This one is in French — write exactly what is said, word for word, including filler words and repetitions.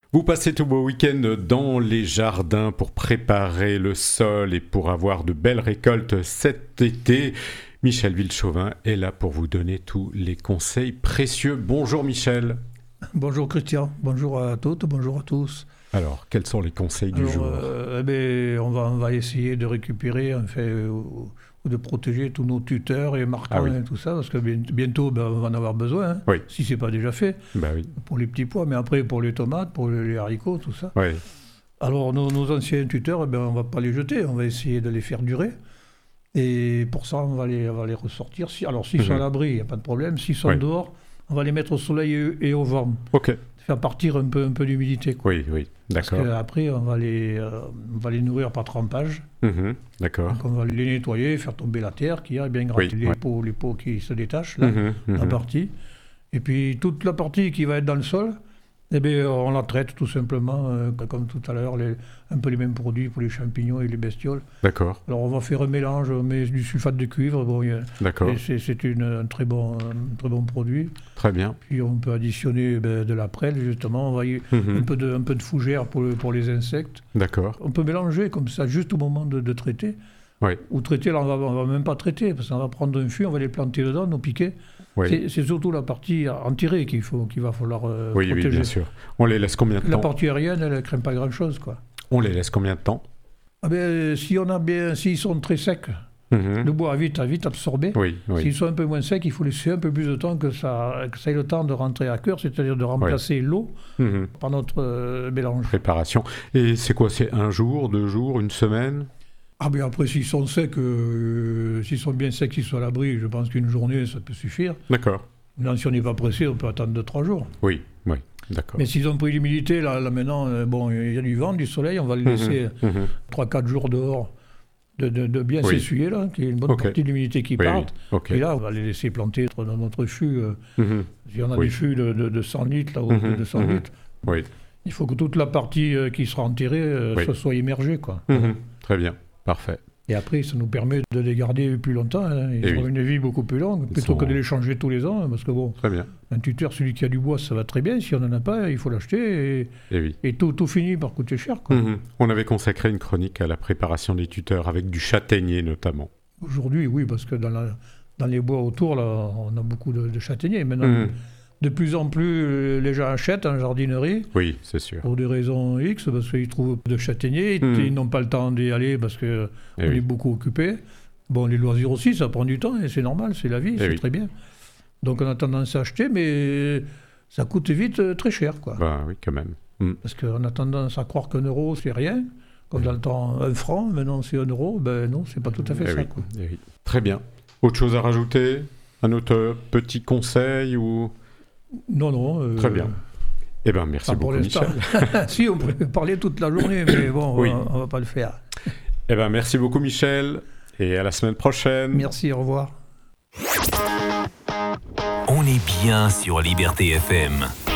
Vous passez tout vos week-ends dans les jardins pour préparer le sol et pour avoir de belles récoltes cet été. Michel Villechauvin est là pour vous donner tous les conseils précieux. Bonjour Michel. Bonjour Christian, bonjour à toutes, bonjour à tous. Alors, quels sont les conseils du Alors, jour euh, eh bien, on, va, on va essayer de récupérer, enfin, euh, ou, ou de protéger tous nos tuteurs et marquants ah oui. et tout ça, parce que bientôt, ben, on va en avoir besoin, hein, oui. si ce n'est pas déjà fait, bah oui. pour les petits pois, mais après pour les tomates, pour les haricots, tout ça. Oui. Alors, nos, nos anciens tuteurs, eh ben, on ne va pas les jeter, on va essayer de les faire durer. Et pour ça, on va les, on va les ressortir. Si, alors, s'ils mmh. sont à l'abri, il n'y a pas de problème. S'ils sont oui. dehors, on va les mettre au soleil et, et au vent. Ok. Faire partir un peu, un peu d'humidité. Quoi. Oui, oui, d'accord. Parce qu'après, on va les, euh, on va les nourrir par trempage. Mmh, d'accord. Donc, on va les nettoyer, faire tomber la terre qui a bien gratter oui, les, ouais. pots, les pots qui se détachent, là, mmh, la mmh. partie. Et puis, toute la partie qui va être dans le sol, eh bien, on la traite tout simplement, euh, comme tout à l'heure, les, un peu les mêmes produits pour les champignons et les bestioles. D'accord. Alors, on va faire un mélange, on met du sulfate de cuivre. Bon, a, d'accord. C'est, c'est une, un, très bon, un très bon produit. Très bien. Puis, on peut additionner ben, de la prêle, justement. On va y, mmh. un, peu de, un peu de fougère pour, le, pour les insectes. D'accord. On peut mélanger comme ça, juste au moment de, de traiter. Oui. Ou traiter, là, on ne va même pas traiter, parce qu'on va prendre un fût, on va les planter dedans, nos piquets. Oui. C'est, c'est surtout la partie entirée qu'il, faut, qu'il va falloir euh, oui, protéger. Oui, bien sûr. On les laisse combien de temps ? La partie aérienne, elle ne craint pas grand-chose, quoi. On les laisse combien de temps ? Ah ben, si on a bien, s'ils sont très secs, mmh. le bois a vite, a vite absorbé. Oui, oui. S'ils sont un peu moins secs, il faut laisser un peu plus de temps que ça, que ça ait le temps de rentrer à cœur, c'est-à-dire de remplacer oui. l'eau mmh. par notre euh, mélange. Préparation. Et c'est quoi ? C'est un jour, deux jours, une semaine ? Ah bien après, s'ils sont secs, euh, s'ils sont bien secs, s'ils sont à l'abri, je pense qu'une journée, ça peut suffire. D'accord. Non, si on n'est pas pressé, on peut attendre deux, trois jours. Oui, oui, d'accord. Mais s'ils ont pris l'humidité, là, là maintenant, euh, bon, il y a du vent, du soleil, on va les laisser mmh, mmh. trois quatre jours dehors, de, de, de bien oui. s'essuyer, là, qu'il y ait une bonne okay. partie de l'humidité qui oui, parte. Oui. Okay. Et là, on va les laisser planter dans notre fût. Euh, mmh. Si on a oui. des fûts de, de, de cent litres, là, ou mmh. de deux cents mmh. litres, oui. il faut que toute la partie euh, qui sera enterrée euh, oui. soit, soit immergée, quoi. Mmh. Très bien. Parfait. Et après, ça nous permet de les garder plus longtemps. Hein. Ils ont oui. une vie beaucoup plus longue, Ils plutôt sont... que de les changer tous les ans. Parce que bon, très bien. Un tuteur, celui qui a du bois, ça va très bien. Si on n'en a pas, il faut l'acheter. Et, et, oui. et tout, tout finit par coûter cher. Quoi. Mmh. On avait consacré une chronique à la préparation des tuteurs, avec du châtaignier notamment. Aujourd'hui, oui, parce que dans, la, dans les bois autour, là, on a beaucoup de, de châtaigniers. Maintenant, mmh. de plus en plus, les gens achètent en jardinerie. Oui, c'est sûr. Pour des raisons X, parce qu'ils trouvent de châtaigniers. Mmh. Ils n'ont pas le temps d'y aller parce qu'on oui. est beaucoup occupés. Bon, les loisirs aussi, ça prend du temps et c'est normal, c'est la vie, et c'est oui. très bien. Donc on a tendance à acheter, mais ça coûte vite très cher, quoi. Bah oui, quand même. Mmh. Parce qu'on a tendance à croire qu'un euro, c'est rien. Comme mmh. dans le temps, un franc, maintenant c'est un euro. Ben non, c'est pas tout à fait et ça, oui. quoi. Et oui. Très bien. Autre chose à rajouter ? Un autre petit conseil ou... Non, non. Euh... Très bien. Eh bien, merci beaucoup, Michel. Si, on pourrait parler toute la journée, mais bon, oui. on ne va pas le faire. Eh bien, merci beaucoup, Michel, et à la semaine prochaine. Merci, au revoir. On est bien sur Liberté F M.